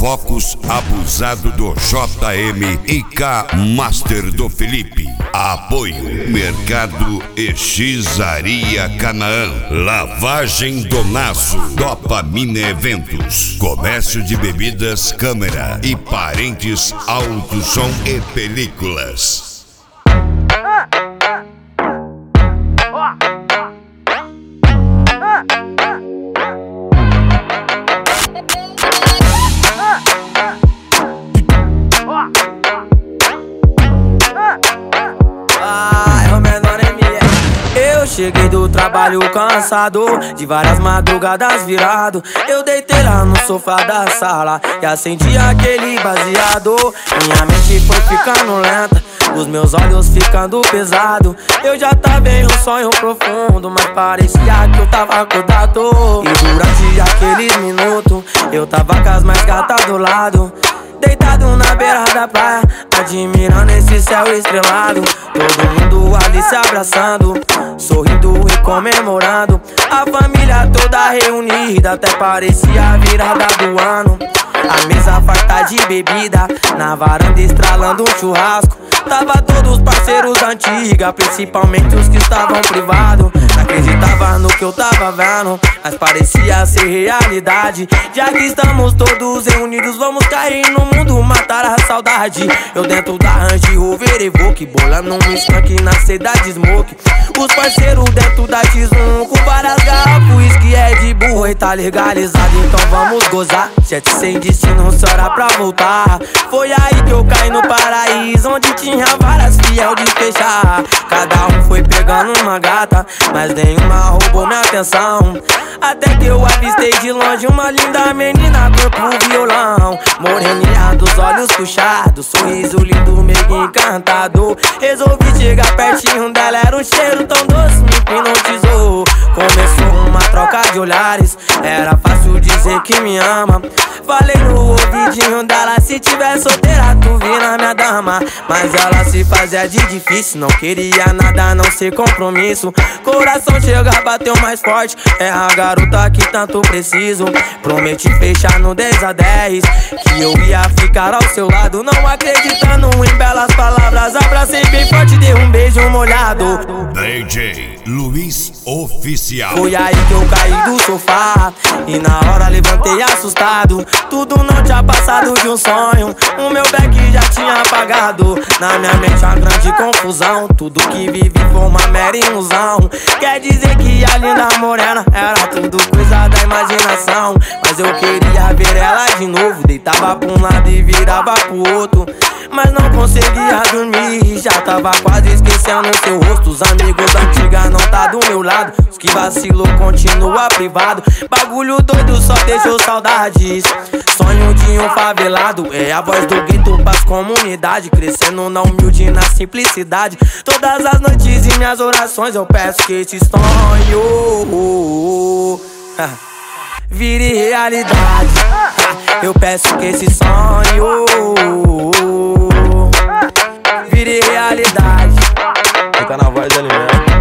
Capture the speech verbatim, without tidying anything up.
Focus abusado do J M e K Master do Felipe. Apoio Mercado E X-Aria Canaã, Lavagem do Naço, Dopamina Eventos, Comércio de Bebidas Câmara e Parentes Auto Som e Películas. Eu cheguei do trabalho cansado, de várias madrugadas virado. Eu deitei lá no sofá da sala e acendi aquele baseado. Minha mente foi ficando lenta, os meus olhos ficando pesado. Eu já tava em um sonho profundo, mas parecia que eu tava acordado. E durante aqueles minutos, eu tava com as mais gatas do lado, deitado na beira da praia, admirando esse céu estrelado. Todo mundo ali se abraçando, sorrindo e comemorando. A família toda reunida, até parecia a virada do ano. A mesa farta de bebida, na varanda estralando um churrasco. Tava todos os parceiros antiga, principalmente os que estavam privados. Não acreditava no que eu tava vendo, mas parecia ser realidade. Já que estamos todos reunidos, vamos cair no mundo, matar a saudade. Eu dentro da Range Rover Evoque, bolando um skunk na cidade Smoke. Os parceiros dentro da X um, com várias garrafas que é de burro e tá legalizado, então vamos gozar. Jet sem destino, só era pra voltar. Foi aí que eu caí no paraíso, onde tinha várias fiel de fechar. Cada um foi pegando uma gata, mas nenhuma roubou minha atenção. Até que eu avistei de longe uma linda menina, corpo violão, moreninha dos olhos puxados, sorriso lindo, meio encantador. Resolvi chegar pertinho dela, era um cheiro tão doce, me hipnotizou. Começou uma troca de olhares, era fácil dizer que me ama. Falei no ouvidinho dela, se tiver solteira tu vira minha dama. Mas ela se fazia de difícil, não queria nada a não ser compromisso. Coração chega, bateu mais forte, é a garota que tanto preciso. Prometi fechar no dez a dez, que eu ia ficar ao seu lado. Não acreditando em belas palavras, abracei bem forte, dei um beijo molhado. D J Luiz Oficial. Foi aí que eu caí do sofá e na hora levantei assustado. Tudo não tinha passado de um sonho, o meu back já tinha apagado. Na minha mente uma grande confusão, tudo que vivi foi uma mera ilusão. Quer dizer que a linda morena era tudo coisa da imaginação. Mas eu queria ver ela de novo, deitava pra um lado e virava pro outro, mas não conseguia dormir, já tava quase esquecendo seu rosto. Os amigos antigos não tá do meu lado, os que vacilou continua privado. Bagulho doido só deixou saudades. Sonho de um favelado, é a voz do grito pras comunidade, crescendo na humilde e na simplicidade. Todas as noites em minhas orações eu peço que esse sonho vire realidade. Eu peço que esse sonho vire realidade. Fica na voz ali mesmo.